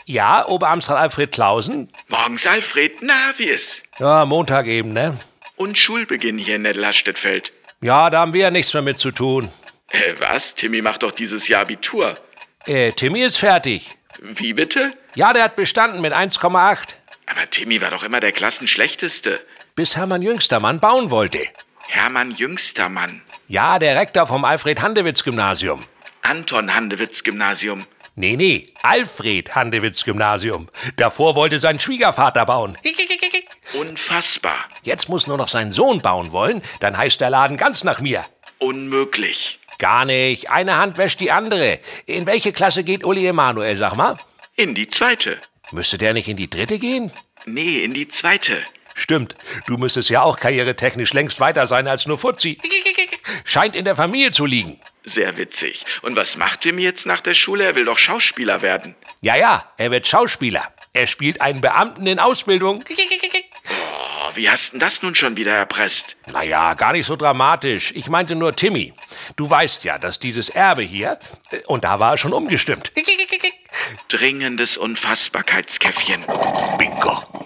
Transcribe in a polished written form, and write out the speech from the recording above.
Ja, Oberamtsrat Alfred Clausen? Morgens, Alfred. Na, wie ist? Ja, Montag eben, ne? Und Schulbeginn hier in Nettelhastedtfeld. Ja, da haben wir ja nichts mehr mit zu tun. Was? Timmy macht doch dieses Jahr Abitur. Timmy ist fertig. Wie bitte? Ja, der hat bestanden mit 1,8. Aber Timmy war doch immer der Klassenschlechteste. Bis Hermann Jüngstermann bauen wollte. Hermann Jüngstermann. Ja, der Rektor vom Alfred-Handewitz-Gymnasium. Anton Handewitz-Gymnasium. Nee, Alfred-Handewitz-Gymnasium. Davor wollte sein Schwiegervater bauen. Unfassbar. Jetzt muss nur noch sein Sohn bauen wollen, dann heißt der Laden ganz nach mir. Unmöglich. Gar nicht. Eine Hand wäscht die andere. In welche Klasse geht Uli Emanuel, sag mal? In die 2. Müsste der nicht in die 3. gehen? Nee, in die 2. Stimmt. Du müsstest ja auch karrieretechnisch längst weiter sein als nur Fuzzi. Scheint in der Familie zu liegen. Sehr witzig. Und was macht Timmy jetzt nach der Schule? Er will doch Schauspieler werden. Ja, er wird Schauspieler. Er spielt einen Beamten in Ausbildung. Oh, wie hast denn das nun schon wieder erpresst? Naja, gar nicht so dramatisch. Ich meinte nur Timmy. Du weißt ja, dass dieses Erbe hier, und da war er schon umgestimmt. Dringendes Unfassbarkeitskäffchen. Bingo.